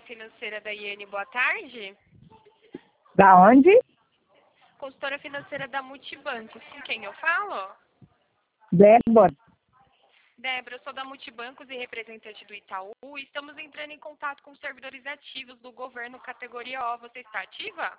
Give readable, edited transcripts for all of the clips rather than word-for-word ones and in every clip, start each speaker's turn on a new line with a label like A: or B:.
A: financeira da Iene, boa tarde.
B: Da onde?
A: Consultora financeira da Multibancos, com quem eu falo?
B: Débora.
A: Débora, eu sou da Multibancos e representante do Itaú. Estamos entrando em contato com servidores ativos do governo categoria O. Você está ativa?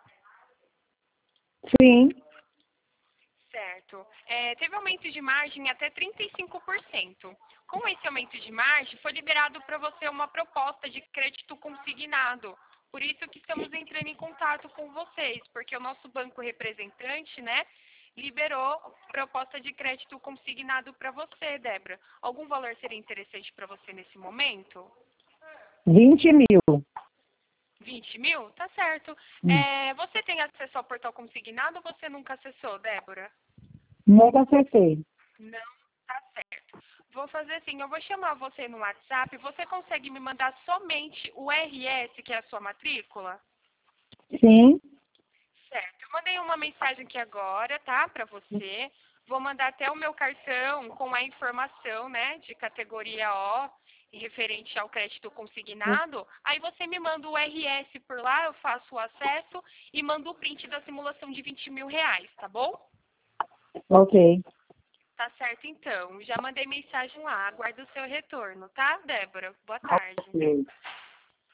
B: Sim.
A: Certo. Teve aumento de margem até 35%. Com esse aumento de margem, foi liberado para você uma proposta de crédito consignado. Por isso que estamos entrando em contato com vocês, porque o nosso banco representante, né, liberou proposta de crédito consignado para você, Débora. Algum valor seria interessante para você nesse momento?
B: 20 mil.
A: 20 mil? Tá certo. Você tem acesso ao portal consignado ou você nunca acessou, Débora?
B: Nunca acertei.
A: Não, tá certo. Vou fazer assim, eu vou chamar você no WhatsApp. Você consegue me mandar somente o RS, que é a sua matrícula?
B: Sim.
A: Certo. Eu mandei uma mensagem aqui agora, tá? Pra você. Vou mandar até o meu cartão com a informação, né, de categoria O e referente ao crédito consignado. Aí você me manda o RS por lá, eu faço o acesso e mando o print da simulação de 20 mil reais, tá bom?
B: Ok.
A: Tá certo, então. Já mandei mensagem lá. Aguardo o seu retorno, tá, Débora? Boa tarde.
B: Ok.